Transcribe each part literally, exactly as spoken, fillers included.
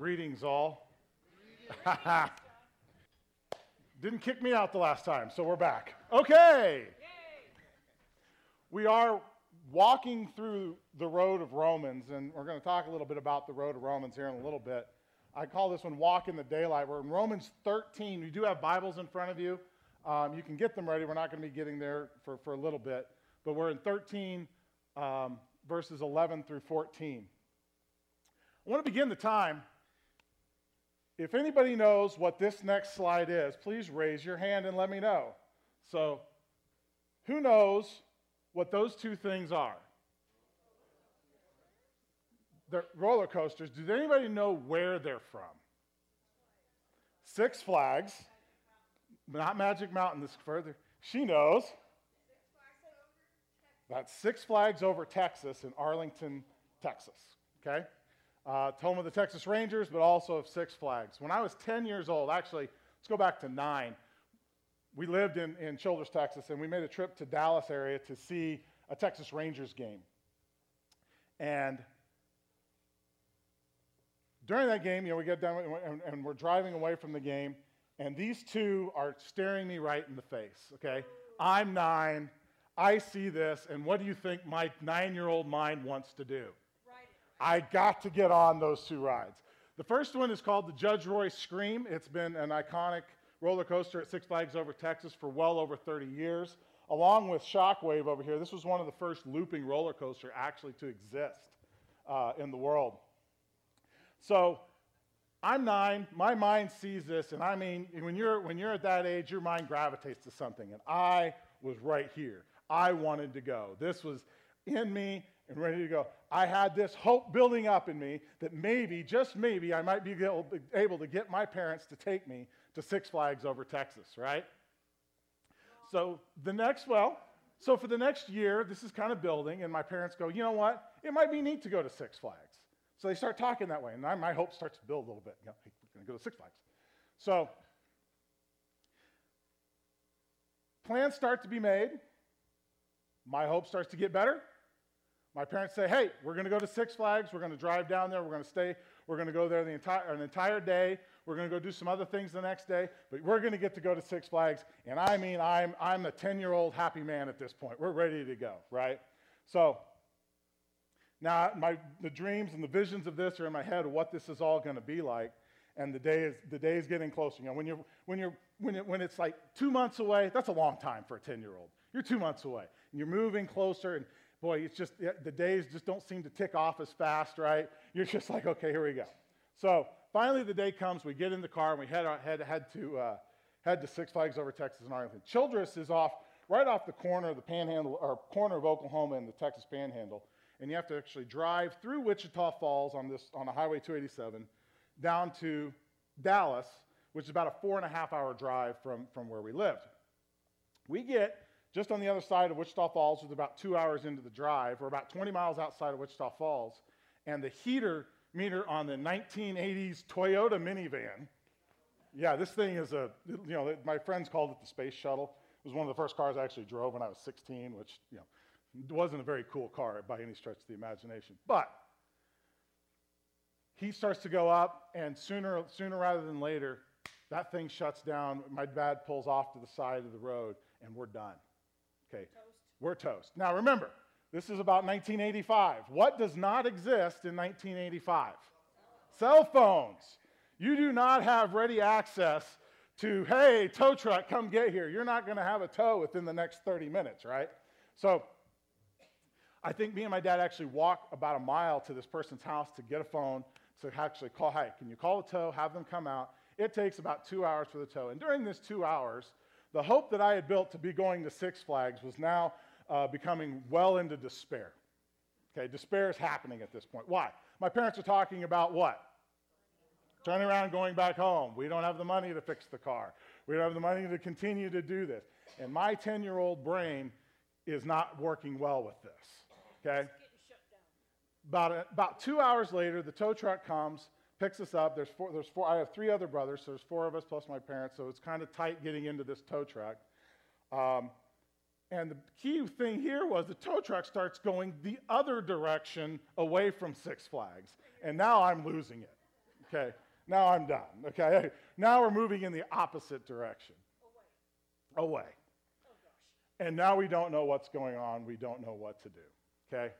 Greetings, all. Didn't kick me out the last time, so we're back. Okay. We are walking through the road of Romans, and we're going to talk a little bit about the road of Romans here in a little bit. I call this one Walk in the Daylight. We're in Romans thirteen. You do have Bibles in front of you. Um, you can get them ready. We're not going to be getting there for, for a little bit, but we're in thirteen, um, verses eleven through fourteen. I want to begin the time. If anybody knows what this next slide is, please raise your hand and let me know. So, who knows what those two things are? They're roller coasters. Does anybody know where they're from? Six Flags. Not Magic Mountain, this is further. She knows. That's Six Flags Over Texas in Arlington, Texas. Okay? Uh, it's home of the Texas Rangers, but also of Six Flags. When I was ten years old, actually, let's go back to nine. We lived in, in Childress, Texas, and we made a trip to Dallas area to see a Texas Rangers game. And during that game, you know, we get done and, and we're driving away from the game, and these two are staring me right in the face, okay? I'm nine. I see this, and what do you think my nine-year-old mind wants to do? I got to get on those two rides. The first one is called the Judge Roy Scream. It's been an iconic roller coaster at Six Flags Over Texas for well over thirty years. Along with Shockwave over here, this was one of the first looping roller coaster actually to exist uh, in the world. So I'm nine. My mind sees this, and I mean, when you're, when you're at that age, your mind gravitates to something, and I was right here. I wanted to go. This was in me and ready to go. I had this hope building up in me that maybe, just maybe, I might be able to get my parents to take me to Six Flags Over Texas, right? So the next, well, so for the next year, this is kind of building, and my parents go, you know what? It might be neat to go to Six Flags. So they start talking that way, and I, my hope starts to build a little bit. You know, hey, we're going to go to Six Flags. So plans start to be made. My hope starts to get better. My parents say, hey, we're going to go to Six Flags. We're going to drive down there. We're going to stay. We're going to go there the entire, an entire day. We're going to go do some other things the next day. But we're going to get to go to Six Flags. And I mean, I'm, I'm a ten-year-old happy man at this point. We're ready to go, right? So now my, the dreams and the visions of this are in my head of what this is all going to be like. And the day is, the day is getting closer. You know, when, you're, when, you're, when, it, when it's like two months away, that's a long time for a ten-year-old. You're two months away. And you're moving closer, and boy, it's just, the days just don't seem to tick off as fast, right? You're just like, okay, here we go. So finally the day comes, we get in the car, and we head, head, head, to, uh, head to Six Flags Over Texas in Arlington. Childress is off, right off the corner of the Panhandle, or corner of Oklahoma and the Texas Panhandle, and you have to actually drive through Wichita Falls on, this, on a Highway two eighty-seven down to Dallas, which is about a four and a half hour drive from, from where we lived. We get just on the other side of Wichita Falls, which is about two hours into the drive. We're about twenty miles outside of Wichita Falls, and the heater meter on the nineteen eighties Toyota minivan, yeah, this thing is a, you know, my friends called it the space shuttle. It was one of the first cars I actually drove when I was sixteen, which, you know, wasn't a very cool car by any stretch of the imagination. But he starts to go up, and sooner, sooner rather than later, that thing shuts down. My dad pulls off to the side of the road, and we're done. Okay, toast. We're toast. Now remember, this is about nineteen eighty-five. What does not exist in nineteen eighty-five? Cell phones. You do not have ready access to, hey, tow truck, come get here. You're not going to have a tow within the next thirty minutes, right? So I think me and my dad actually walked about a mile to this person's house to get a phone to actually call, hey, can you call a tow, have them come out? It takes about two hours for the tow. And during this two hours, the hope that I had built to be going to Six Flags was now uh, becoming well into despair. Okay, despair is happening at this point. Why? My parents are talking about what? Turning around and going back home. We don't have the money to fix the car. We don't have the money to continue to do this. And my ten-year-old brain is not working well with this. Okay? About, a, about two hours later, the tow truck comes, picks us up. There's four, there's four, I have three other brothers, so there's four of us plus my parents, so it's kind of tight getting into this tow truck. Um, and the key thing here was the tow truck starts going the other direction away from Six Flags, and now I'm losing it, Okay, now I'm done. Okay, now we're moving in the opposite direction. Away. Away. Oh, gosh. And now we don't know what's going on. We don't know what to do. Okay?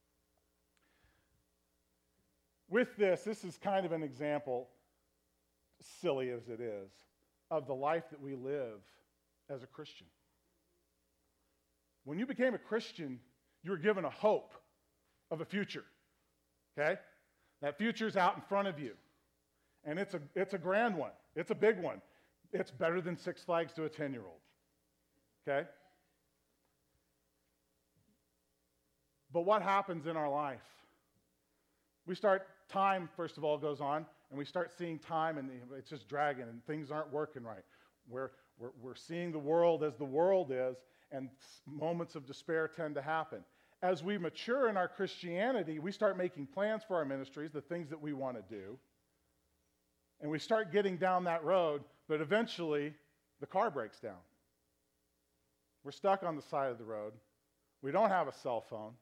With this, this is kind of an example, silly as it is, of the life that we live as a Christian. When you became a Christian, you were given a hope of a future. Okay? That future's out in front of you. And it's a, it's a grand one. It's a big one. It's better than Six Flags to a ten-year-old. Okay? But what happens in our life? We start, time, first of all, goes on, and we start seeing time, and it's just dragging, and things aren't working right. We're, we're, we're seeing the world as the world is, and moments of despair tend to happen. As we mature in our Christianity, we start making plans for our ministries, the things that we want to do, and we start getting down that road, but eventually the car breaks down. We're stuck on the side of the road. We don't have a cell phone.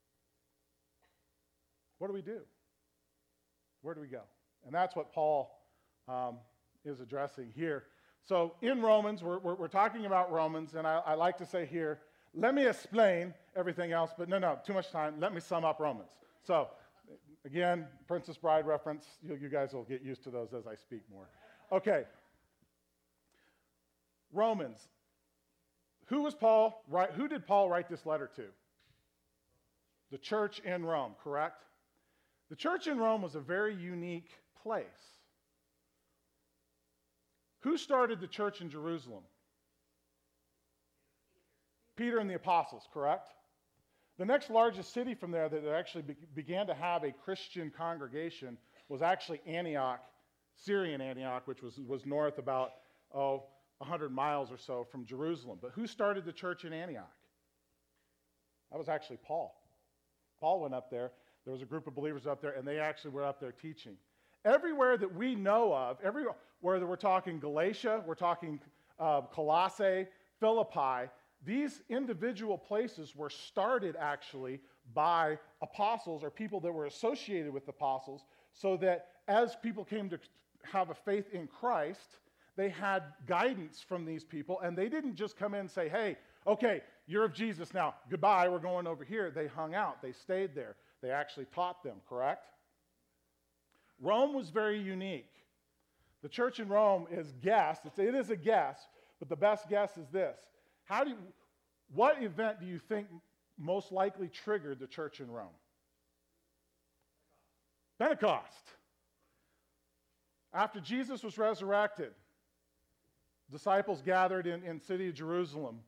What do we do? Where do we go? And that's what Paul um, is addressing here. So in Romans, we're, we're, we're talking about Romans, and I, I like to say here, let me explain everything else, but no, no, too much time. Let me sum up Romans. So again, Princess Bride reference. You, you guys will get used to those as I speak more. Okay. Romans. Who was Paul? Right? Who did Paul write this letter to? The church in Rome, correct? The church in Rome was a very unique place. Who started the church in Jerusalem? Peter and the apostles, correct? The next largest city from there that actually be- began to have a Christian congregation was actually Antioch, Syrian Antioch, which was, was north about, oh, one hundred miles or so from Jerusalem. But who started the church in Antioch? That was actually Paul. Paul went up there. There was a group of believers up there, and they actually were up there teaching. Everywhere that we know of, everywhere that we're talking Galatia, we're talking uh, Colossae, Philippi, these individual places were started actually by apostles or people that were associated with apostles, so that as people came to have a faith in Christ, they had guidance from these people, and they didn't just come in and say, hey, okay, you're of Jesus now, goodbye, we're going over here. They hung out, they stayed there. They actually taught them, correct? Rome was very unique. The church in Rome is guess, it's, it is a guess, but the best guess is this. How do you, what event do you think most likely triggered the church in Rome? Pentecost. After Jesus was resurrected, disciples gathered in, in city of Jerusalem.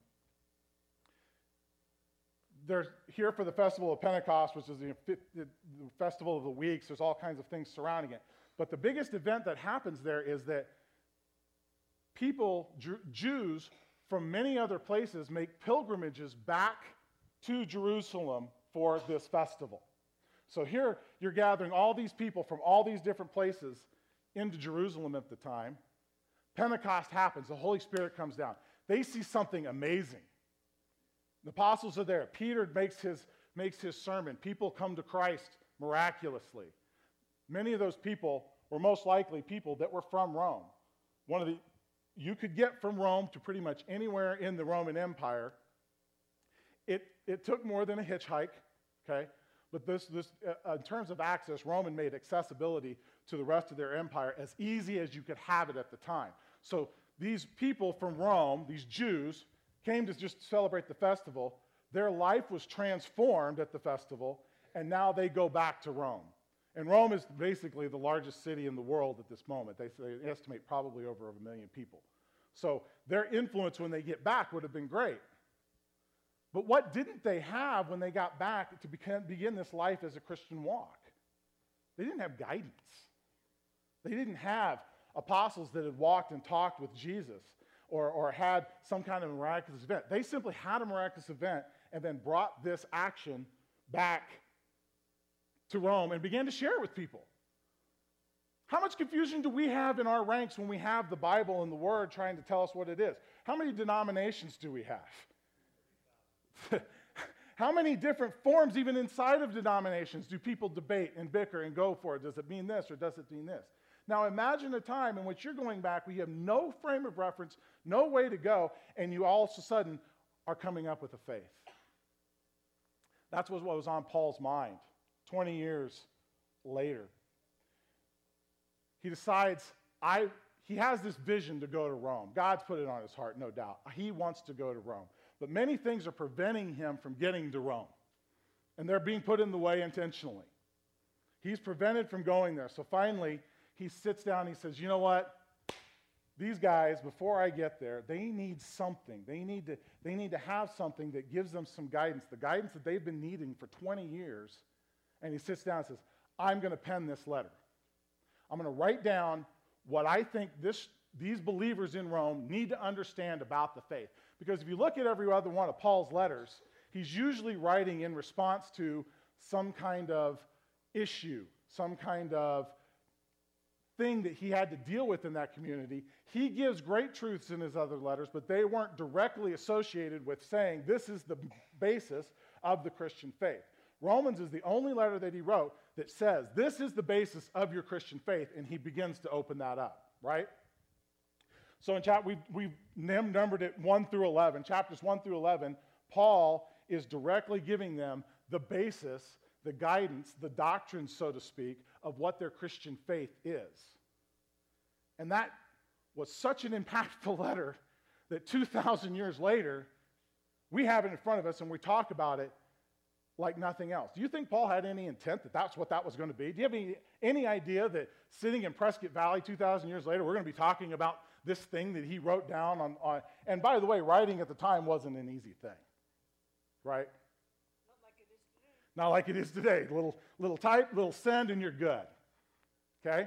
They're here for the festival of Pentecost, which is the, the festival of the weeks. There's all kinds of things surrounding it. But the biggest event that happens there is that people, Ju- Jews from many other places, make pilgrimages back to Jerusalem for this festival. So here you're gathering all these people from all these different places into Jerusalem at the time. Pentecost happens. The Holy Spirit comes down. They see something amazing. The apostles are there. Peter makes his, makes his sermon. People come to Christ miraculously. Many of those people were most likely people that were from Rome. One of the, you could get from Rome to pretty much anywhere in the Roman Empire. It, it took more than a hitchhike, okay? But this, this uh, in terms of access, Roman made accessibility to the rest of their empire as easy as you could have it at the time. So these people from Rome, these Jews, came to just celebrate the festival. Their life was transformed at the festival, and now they go back to Rome. And Rome is basically the largest city in the world at this moment. They, they estimate probably over a million people. So their influence when they get back would have been great. But what didn't they have when they got back to begin, begin this life as a Christian walk? They didn't have guidance. They didn't have apostles that had walked and talked with Jesus or, or had some kind of miraculous event. They simply had a miraculous event and then brought this action back to Rome and began to share it with people. How much confusion do we have in our ranks when we have the Bible and the Word trying to tell us what it is? How many denominations do we have? How many different forms, even inside of denominations, do people debate and bicker and go for? Does it mean this or does it mean this? Now imagine a time in which you're going back, we have no frame of reference, no way to go, and you all of a sudden are coming up with a faith. That's what was on Paul's mind twenty years later. He decides, I, he has this vision to go to Rome. God's put it on his heart, no doubt. He wants to go to Rome. But many things are preventing him from getting to Rome. And they're being put in the way intentionally. He's prevented from going there. So finally, he sits down and he says, you know what? These guys, before I get there, they need something. They need to, they need to have something that gives them some guidance, the guidance that they've been needing for twenty years. And he sits down and says, I'm going to pen this letter. I'm going to write down what I think this, these believers in Rome need to understand about the faith. Because if you look at every other one of Paul's letters, he's usually writing in response to some kind of issue, some kind of thing that he had to deal with in that community. He gives great truths in his other letters, but they weren't directly associated with saying this is the basis of the Christian faith. Romans is the only letter that he wrote that says this is the basis of your Christian faith, and he begins to open that up, right? So in chapter, we, we've numbered it one through eleven. Chapters one through eleven, Paul is directly giving them the basis, the guidance, the doctrine, so to speak, of what their Christian faith is. And that was such an impactful letter that two thousand years later, we have it in front of us and we talk about it like nothing else. Do you think Paul had any intent that that's what that was going to be? Do you have any, any idea that sitting in Prescott Valley two thousand years later, we're going to be talking about this thing that he wrote down on, on, and by the way, writing at the time wasn't an easy thing, right? Not like it is today. Not like it is today. Little, little type, little send, and you're good, okay?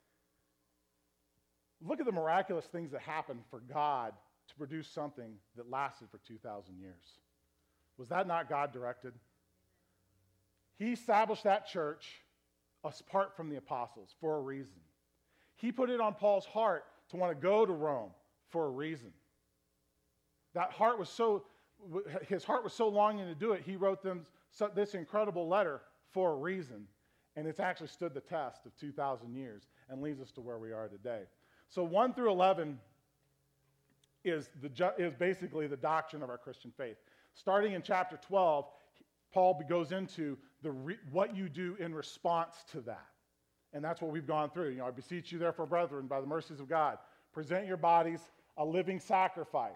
Look at the miraculous things that happened for God to produce something that lasted for two thousand years. Was that not God-directed? He established that church apart from the apostles for a reason. He put it on Paul's heart to want to go to Rome for a reason. That heart was so, his heart was so longing to do it, he wrote them this incredible letter for a reason. And it's actually stood the test of two thousand years and leads us to where we are today. So one through eleven is, the, is basically the doctrine of our Christian faith. Starting in chapter twelve, Paul goes into the re, what you do in response to that. And that's what we've gone through. You know, I beseech you therefore, brethren, by the mercies of God, present your bodies a living sacrifice.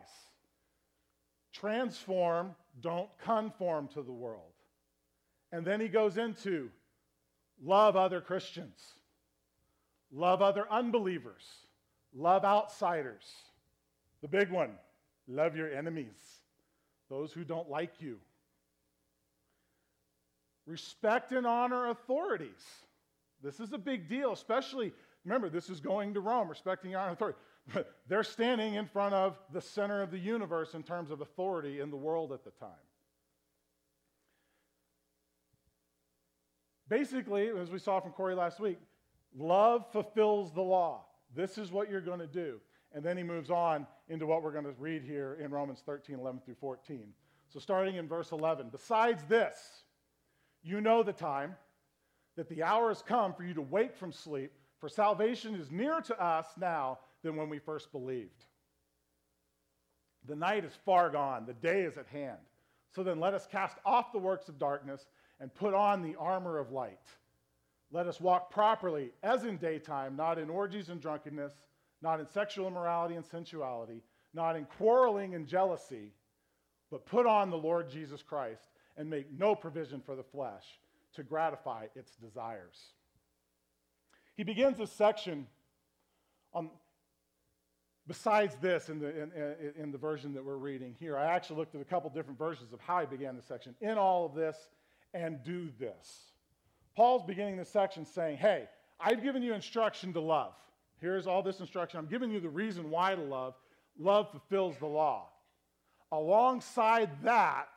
Transform, don't conform to the world. And then he goes into love other Christians, love other unbelievers, love outsiders. The big one, love your enemies, those who don't like you. Respect and honor authorities. This is a big deal, especially, remember, this is going to Rome, respecting and honor authority. They're standing in front of the center of the universe in terms of authority in the world at the time. Basically, as we saw from Corey last week, love fulfills the law. This is what you're going to do. And then he moves on into what we're going to read here in Romans thirteen, eleven through fourteen. So starting in verse eleven, besides this, you know the time, that the hour has come for you to wake from sleep, for salvation is nearer to us now than when we first believed. The night is far gone, the day is at hand. So then let us cast off the works of darkness and put on the armor of light. Let us walk properly as in daytime, not in orgies and drunkenness, not in sexual immorality and sensuality, not in quarreling and jealousy, but put on the Lord Jesus Christ and make no provision for the flesh to gratify its desires. He begins this section on, besides this in the, in, in the version that we're reading here. I actually looked at a couple different versions of how he began this section. In all of this, and do this. Paul's beginning this section saying, hey, I've given you instruction to love. Here's all this instruction. I'm giving you the reason why to love. Love fulfills the law. Alongside that,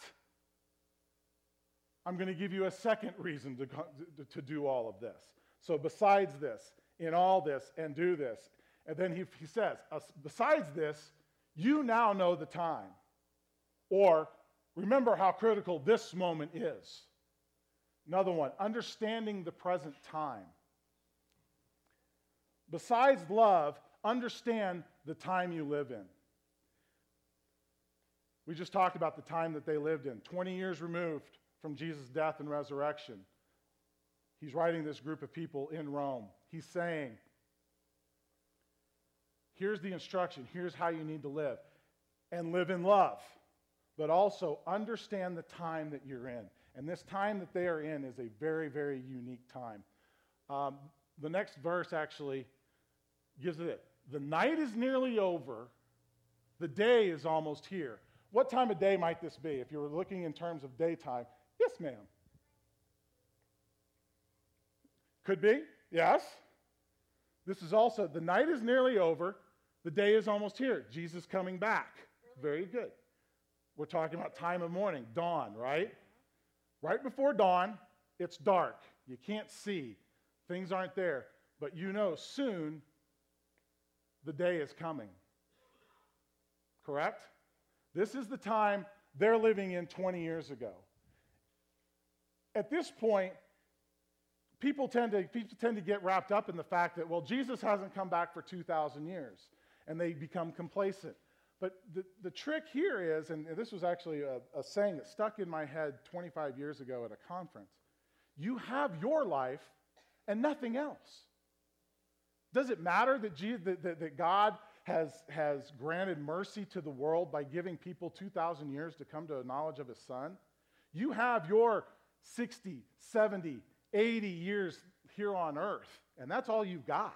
I'm going to give you a second reason to, to, to do all of this. So besides this, in all this, and do this. And then he, he says, besides this, you now know the time. Or remember how critical this moment is. Another one, understanding the present time. besides love, understand the time you live in. We just talked about the time that they lived in, twenty years removed from Jesus' death and resurrection. He's writing this group of people in Rome. He's saying, here's the instruction, here's how you need to live. And live in love, but also understand the time that you're in. And this time that they are in is a very, very unique time. Um, the next verse actually gives it. The night is nearly over. The day is almost here. What time of day might this be? If you were looking in terms of daytime, yes, ma'am. Could be, yes. This is also, the night is nearly over. The day is almost here. Jesus coming back. Very good. We're talking about time of morning, dawn, right? Right before dawn, it's dark. You can't see. Things aren't there. But you know soon the day is coming. Correct? This is the time they're living in twenty years ago. At this point, people tend to, people tend to get wrapped up in the fact that, well, Jesus hasn't come back for two thousand years, and they become complacent. But the, the trick here is, and this was actually a, a saying that stuck in my head twenty-five years ago at a conference, you have your life and nothing else. Does it matter that, Jesus, that, that, that God has, has granted mercy to the world by giving people two thousand years to come to a knowledge of his Son? You have your sixty, seventy, eighty years here on earth, and that's all you've got.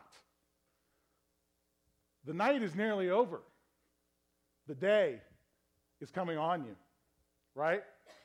The night is nearly over. The day is coming on you, right?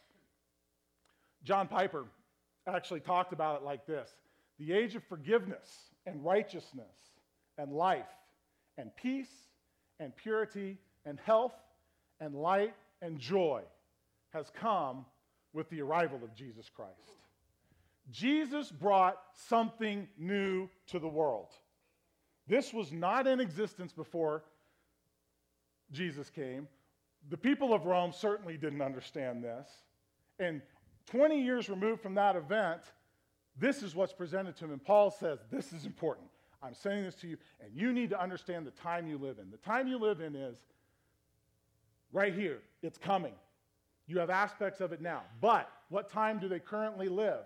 John Piper actually talked about it like this. The age of forgiveness and righteousness and life and peace and purity and health and light and joy has come with the arrival of Jesus Christ. Jesus brought something new to the world. This was not in existence before Jesus came. The people of Rome certainly didn't understand this. And twenty years removed from that event, this is what's presented to him. And Paul says, this is important. I'm saying this to you, and you need to understand the time you live in. The time you live in is right here. It's coming. You have aspects of it now. But what time do they currently live?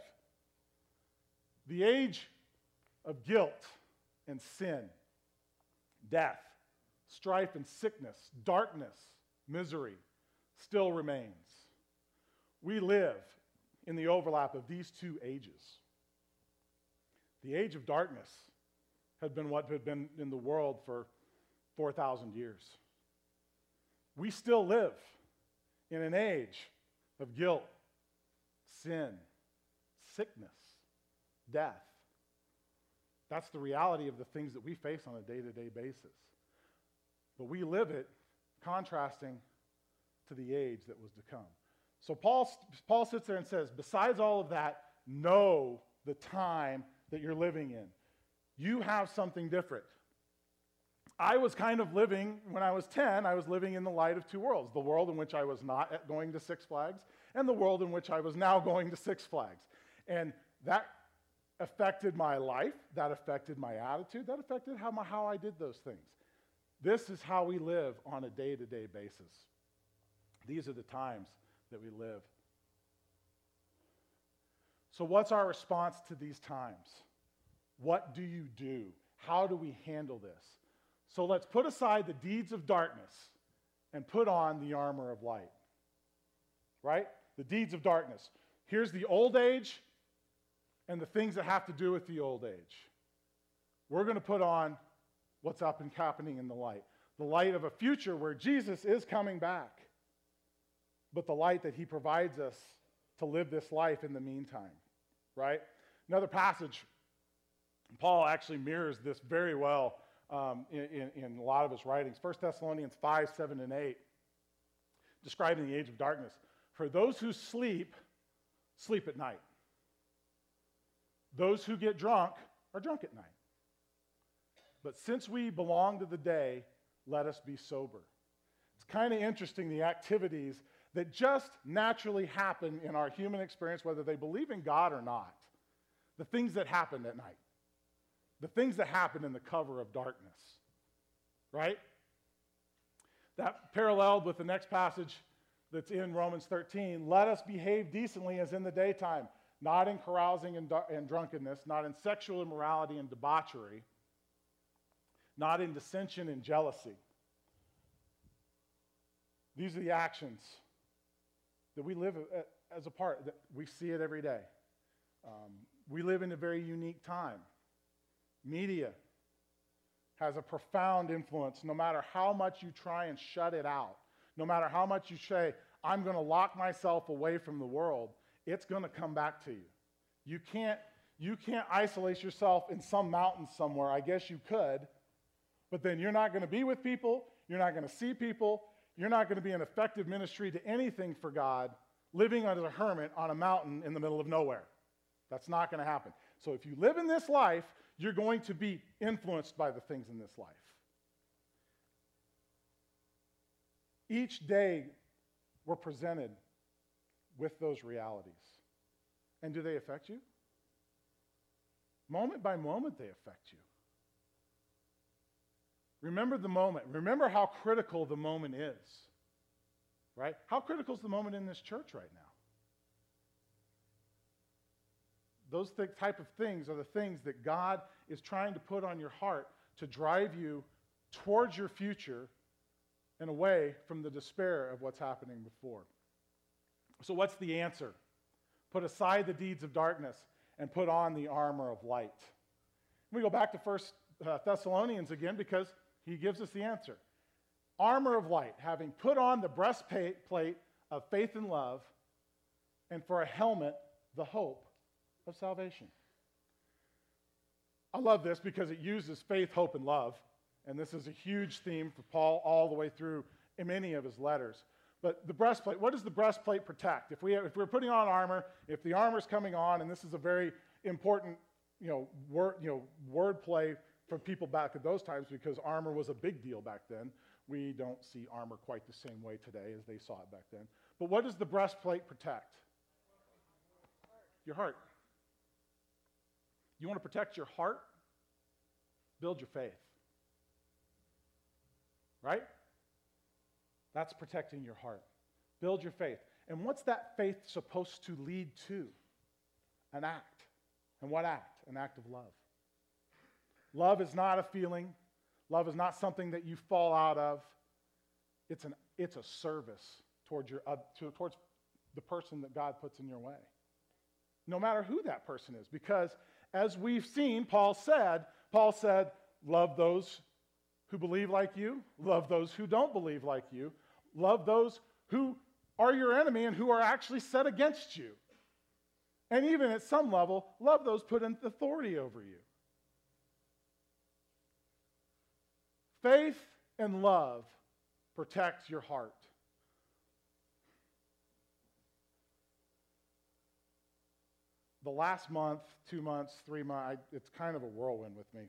The age of guilt and sin, death, strife and sickness, darkness, misery still remains. We live in the overlap of these two ages. The age of darkness had been what had been in the world for four thousand years. We still live in an age of guilt, sin, sickness, death. That's the reality of the things that we face on a day-to-day basis. But we live it contrasting to the age that was to come. So Paul, Paul sits there and says, besides all of that, know the time that you're living in. You have something different. I was kind of living, when I was ten, I was living in the light of two worlds. The world in which I was not going to Six Flags and the world in which I was now going to Six Flags. And that affected my life. That affected my attitude. That affected how, my, how I did those things. This is how we live on a day-to-day basis. These are the times that we live. So what's our response to these times? What do you do? How do we handle this? So let's put aside the deeds of darkness and put on the armor of light. Right? The deeds of darkness. Here's the old age and the things that have to do with the old age. We're going to put on what's up and happening in the light. The light of a future where Jesus is coming back, but the light that he provides us to live this life in the meantime, right? Another passage, Paul actually mirrors this very well um, in, in, in a lot of his writings. First Thessalonians five, seven, and eight, describing the age of darkness. For those who sleep, sleep at night. Those who get drunk are drunk at night. But since we belong to the day, let us be sober. It's kind of interesting, the activities that just naturally happen in our human experience, whether they believe in God or not. The things that happen at night. the things that happen in the cover of darkness, right? That paralleled with the next passage that's in Romans thirteen. Let us behave decently as in the daytime, not in carousing and, and drunkenness, not in sexual immorality and debauchery, not in dissension and jealousy. These are the actions that we live as a part, that we see it every day. Um, we live in a very unique time. Media has a profound influence no matter how much you try and shut it out. No matter how much you say, I'm going to lock myself away from the world, it's going to come back to you. You can't, you can't isolate yourself in some mountain somewhere. I guess you could, but then you're not going to be with people, you're not going to see people, you're not going to be an effective ministry to anything for God living as a hermit on a mountain in the middle of nowhere. That's not going to happen. So if you live in this life, you're going to be influenced by the things in this life. Each day, we're presented with those realities. And do they affect you? Moment by moment, they affect you. Remember the moment. Remember how critical the moment is. Right? How critical is the moment in this church right now? Those th- type of things are the things that God is trying to put on your heart to drive you towards your future and away from the despair of what's happening before. So what's the answer? Put aside the deeds of darkness and put on the armor of light. We go back to First Thessalonians again because he gives us the answer. Armor of light, having put on the breastplate of faith and love, and for a helmet, the hope of salvation. I love this because it uses faith, hope, and love. And this is a huge theme for Paul all the way through in many of his letters. But the breastplate, what does the breastplate protect? If, we have, if we're putting on armor, if the armor's coming on, and this is a very important you know, word, you know, word play for people back at those times because armor was a big deal back then. We don't see armor quite the same way today as they saw it back then. But what does the breastplate protect? Your heart. You want to protect your heart? Build your faith. Right? That's protecting your heart. Build your faith. And what's that faith supposed to lead to? An act. And what act? An act of love. Love is not a feeling. Love is not something that you fall out of. It's, an, it's a service towards, your, uh, to, towards the person that God puts in your way. No matter who that person is. Because as we've seen, Paul said, Paul said, love those who believe like you, love those who don't believe like you, love those who are your enemy and who are actually set against you. And even at some level, love those put in authority over you. Faith and love protect your heart. The last month, two months, three months, I, it's kind of a whirlwind with me.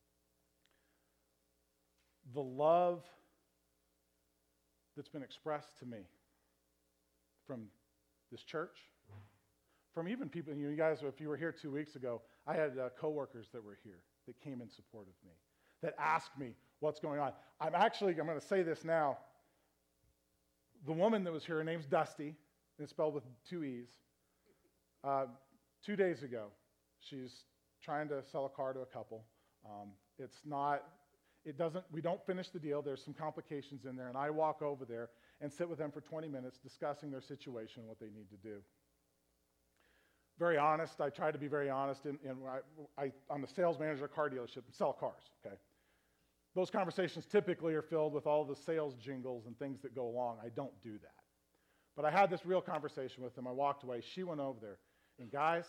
The love that's been expressed to me from this church, from even people, you guys, if you were here two weeks ago, I had uh, coworkers that were here that came in support of me, that asked me what's going on. I'm actually, I'm going to say this now. The woman that was here, her name's Dusty, and it's spelled with two E's. Uh, two days ago, she's trying to sell a car to a couple. Um, it's not, it doesn't, we don't finish the deal. There's some complications in there, and I walk over there and sit with them for twenty minutes discussing their situation and what they need to do. Very honest. I try to be very honest. In, in I, I, I'm a sales manager at a car dealership and sell cars, okay? Those conversations typically are filled with all the sales jingles and things that go along. I don't do that. But I had this real conversation with them. I walked away. She went over there. And guys,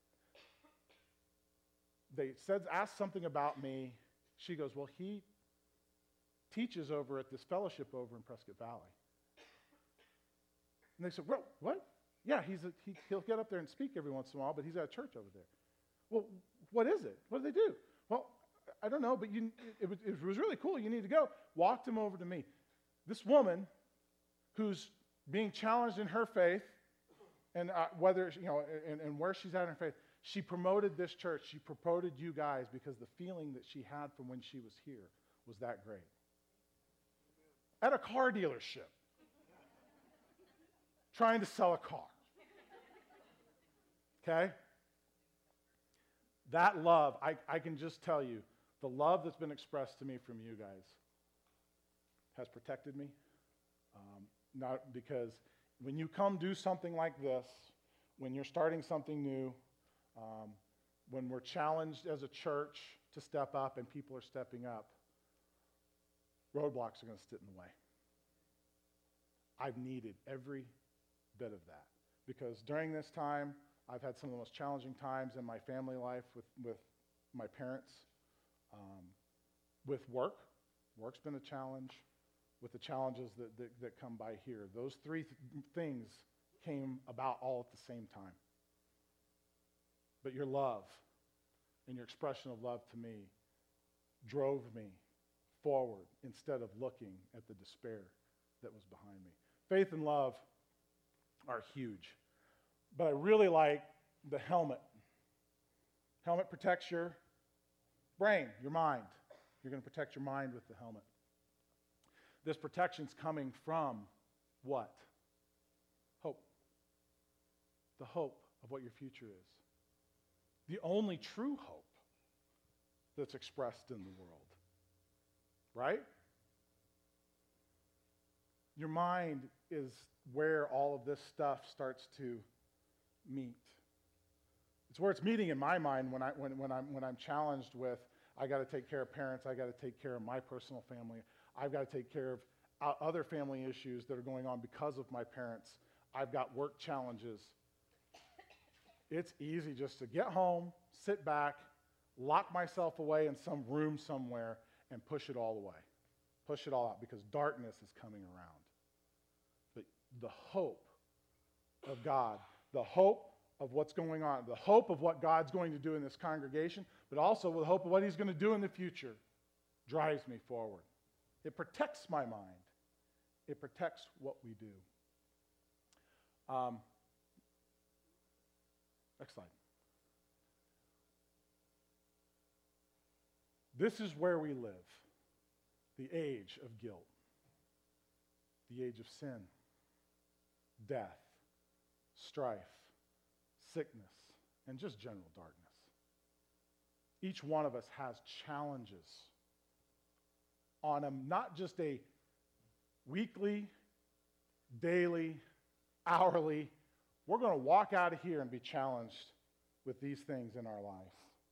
they said, asked something about me. She goes, well, he teaches over at this fellowship over in Prescott Valley. And they said, well, what? Yeah, he's a, he, he'll get up there and speak every once in a while, but he's at a church over there. Well, what is it? What do they do? Well, I don't know, but you, it, was, it was really cool. You need to go. Walked him over to me. This woman who's being challenged in her faith and uh, whether, you know, and, and where she's at in her faith, She promoted this church. She promoted you guys because the feeling that she had from when she was here was that great. At a car dealership, trying to sell a car. Okay? That love, I, I can just tell you, the love that's been expressed to me from you guys has protected me. Um, not because when you come do something like this, when you're starting something new, um, when we're challenged as a church to step up and people are stepping up, roadblocks are going to sit in the way. I've needed every bit of that because during this time, I've had some of the most challenging times in my family life with, with my parents, um, with work. Work's been a challenge, with the challenges that, that, that come by here. Those three th- things came about all at the same time. But your love and your expression of love to me drove me forward instead of looking at the despair that was behind me. Faith and love are huge. But I really like the helmet. Helmet protects your brain, your mind. You're going to protect your mind with the helmet. This protection's coming from what? Hope. The hope of what your future is. The only true hope that's expressed in the world. Right? Your mind is where all of this stuff starts to meet. It's where it's meeting in my mind when, I, when, when, I'm, when I'm challenged with, I got to take care of parents, I got to take care of my personal family, I've got to take care of uh, other family issues that are going on because of my parents, I've got work challenges. It's easy just to get home, sit back, lock myself away in some room somewhere, and push it all away. Push it all out because darkness is coming around. But the hope of God, the hope of what's going on, the hope of what God's going to do in this congregation, but also the hope of what he's going to do in the future drives me forward. It protects my mind. It protects what we do. Um, next slide. This is where we live, the age of guilt, the age of sin, death, strife, sickness, and just general darkness. Each one of us has challenges on a, not just a weekly, daily, hourly. We're going to walk out of here and be challenged with these things in our life.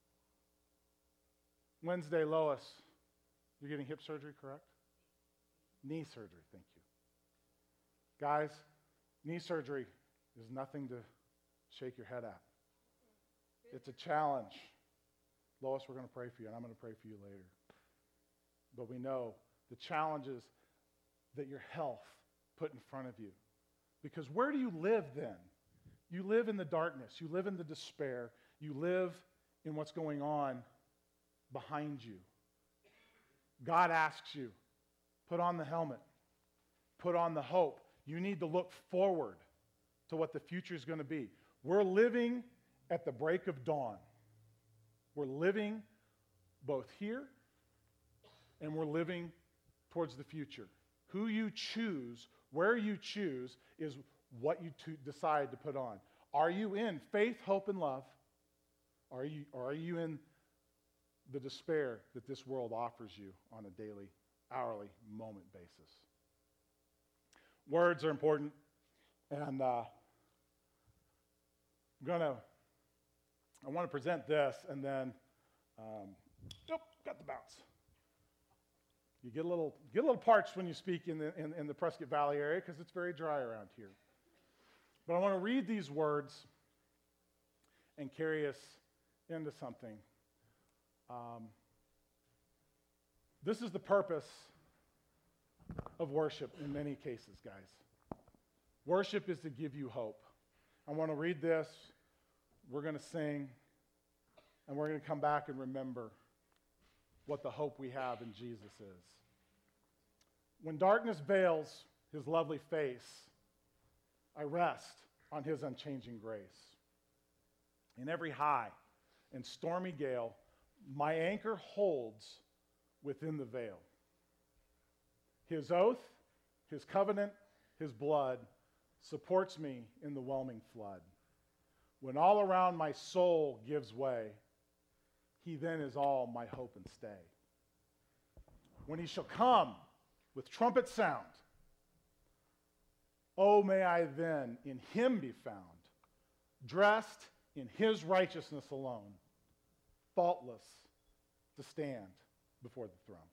Wednesday, Lois, you're getting hip surgery, correct? Knee surgery, thank you. Guys, knee surgery is nothing to shake your head at. It's a challenge. Lois, we're going to pray for you, and I'm going to pray for you later. But we know the challenges that your health put in front of you. Because where do you live then? You live in the darkness. You live in the despair. You live in what's going on behind you. God asks you, put on the helmet. Put on the hope. You need to look forward to what the future is going to be. We're living at the break of dawn. We're living both here and we're living towards the future. Who you choose, where you choose, is what you to decide to put on. Are you in faith, hope, and love? Are you, or are you in the despair that this world offers you on a daily, hourly, moment basis? Words are important, and uh, I'm gonna, I want to present this, and then, um, oh, got the bounce. You get a little, get a little parched when you speak in the, in, in the Prescott Valley area because it's very dry around here. But I want to read these words and carry us into something. Um, this is the purpose of worship in many cases, guys. Worship is to give you hope. I want to read this. We're going to sing, and we're going to come back and remember what the hope we have in Jesus is. When darkness veils his lovely face, I rest on his unchanging grace. In every high and stormy gale, my anchor holds within the veil. His oath, his covenant, his blood supports me in the whelming flood. When all around my soul gives way, he then is all my hope and stay. When he shall come with trumpet sound, oh, may I then in him be found, dressed in his righteousness alone, faultless to stand before the throne.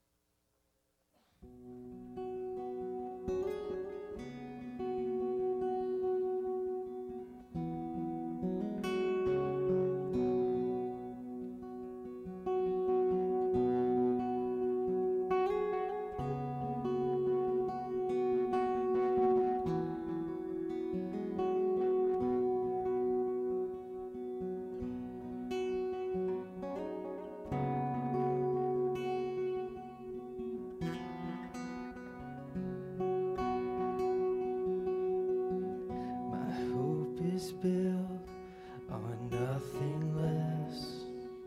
Built on nothing less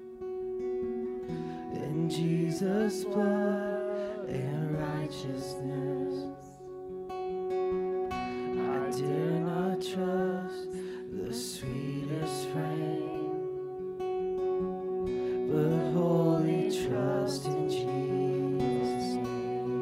than Jesus' blood and righteousness. I dare not trust the sweetest frame, but wholly trust in Jesus' name.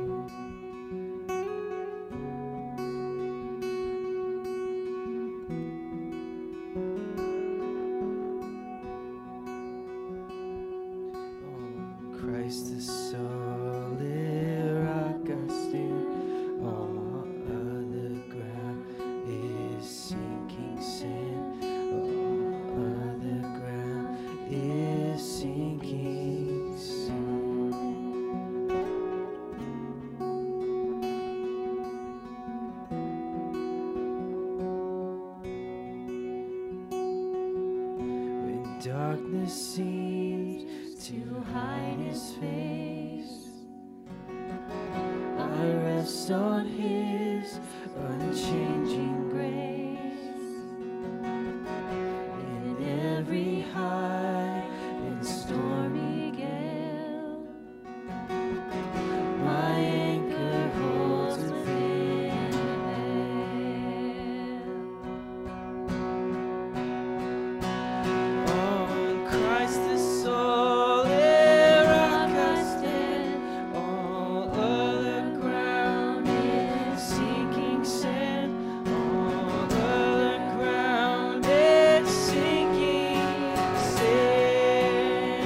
Christ the solid rock I stand, all other ground is sinking sand, all other ground is sinking sand. When darkness seems to hide his face, I rest on his unchanging grace. In every high and stormy gale, my anchor holds within the veil. On Christ the solid rock I stand, all other ground is sinking sand, all other ground is sinking sand.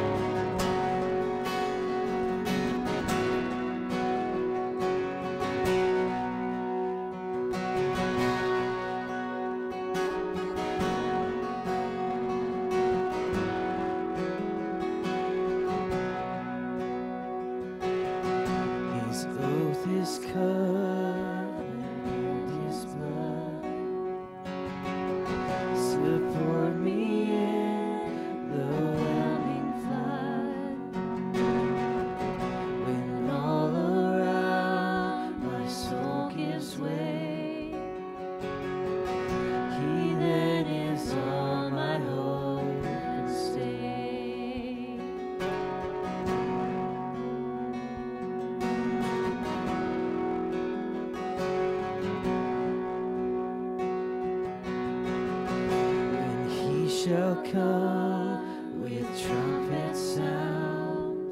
His oath is covered in his blood. Support me in the whelming flood. When all around my soul gives way, he then is all my hope and stay. When he shall come with trumpet sound,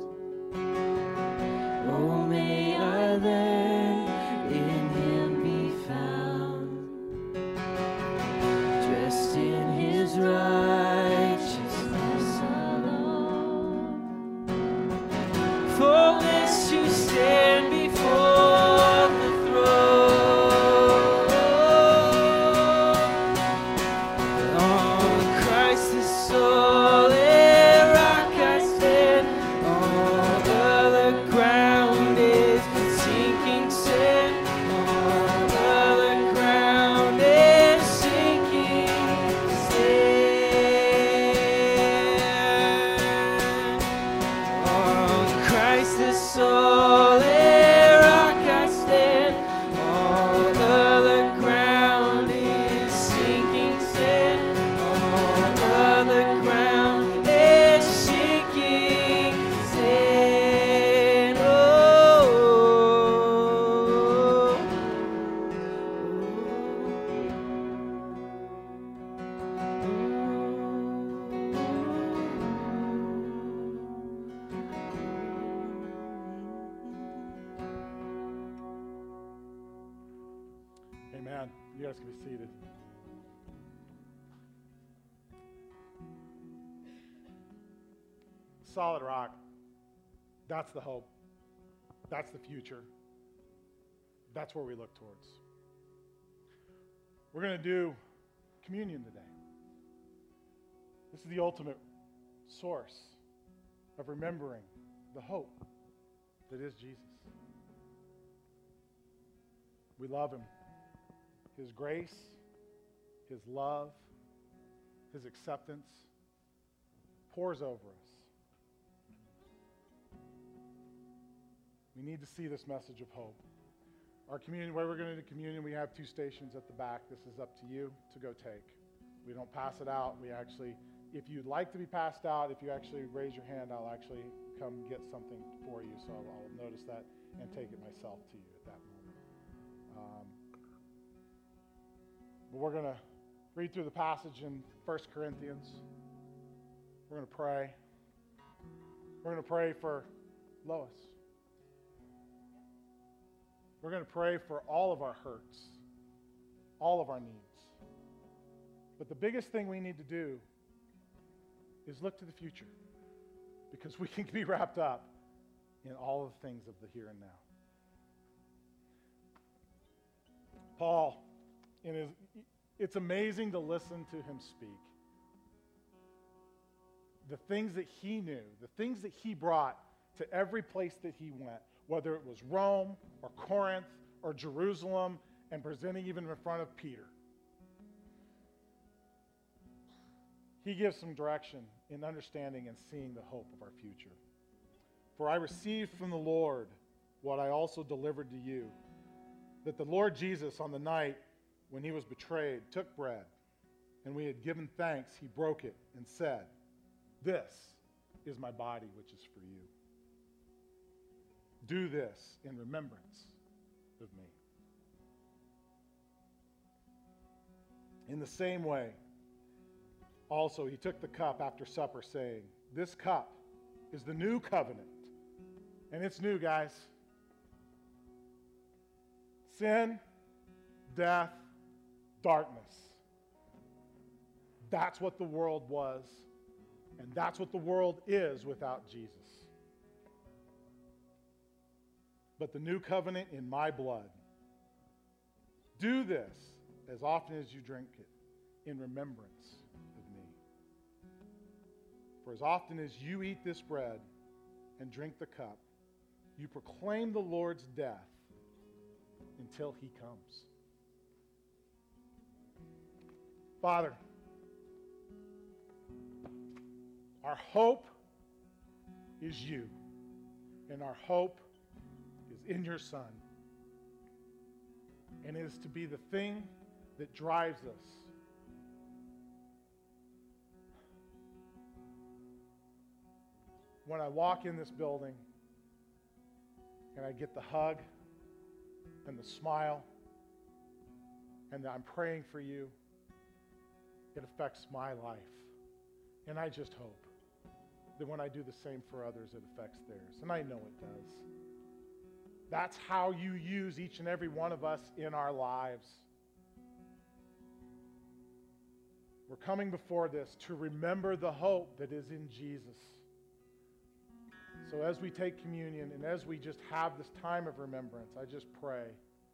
oh, may I then in him be found, dressed in his righteousness alone, faultless to stand before the throne. On Christ the soul You guys can be seated. Solid rock. That's the hope. That's the future. That's where we look towards. We're going to do communion today. This is the ultimate source of remembering the hope that is Jesus. We love him. His grace, his love, his acceptance pours over us. We need to see this message of hope. Our communion, where we're going to do communion, we have two stations at the back. This is up to you to go take. We don't pass it out. We actually, if you'd like to be passed out, if you actually raise your hand, I'll actually come get something for you. So I'll, I'll notice that and take it myself to you at that moment. Um, but we're going to read through the passage in First Corinthians. We're going to pray. We're going to pray for Lois. We're going to pray for all of our hurts, all of our needs. But the biggest thing we need to do is look to the future, because we can be wrapped up in all of the things of the here and now. Paul, in his, it's amazing to listen to him speak. The things that he knew, the things that he brought to every place that he went, whether it was Rome or Corinth or Jerusalem, and presenting even in front of Peter. He gives some direction in understanding and seeing the hope of our future. For I received from the Lord what I also delivered to you, that the Lord Jesus, on the night when he was betrayed, took bread, and when he had given thanks, he broke it and said, "This is my body, which is for you. Do this in remembrance of me." In the same way, also he took the cup after supper, saying, "This cup is the new covenant." And it's new, guys. Sin, death, darkness. That's what the world was, and that's what the world is without Jesus. But the new covenant in my blood. Do this as often as you drink it in remembrance of me. For as often as you eat this bread and drink the cup, you proclaim the Lord's death until he comes. Father, our hope is you, and our hope is in your Son. And it is to be the thing that drives us. When I walk in this building and I get the hug and the smile and that I'm praying for you, it affects my life. And I just hope that when I do the same for others, it affects theirs. And I know it does. That's how you use each and every one of us in our lives. We're coming before this to remember the hope that is in Jesus. So as we take communion and as we just have this time of remembrance, I just pray,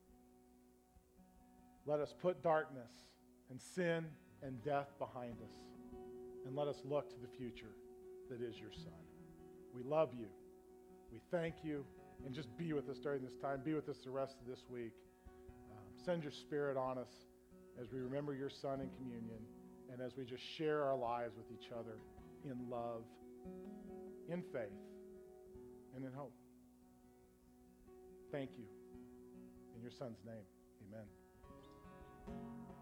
let us put darkness and sin and death behind us, and let us look to the future that is your Son. We love you. We thank you. And just be with us during this time. Be with us the rest of this week. Um, send your Spirit on us as we remember your Son in communion, and as we just share our lives with each other in love, in faith, and in hope. Thank you. In your Son's name, amen.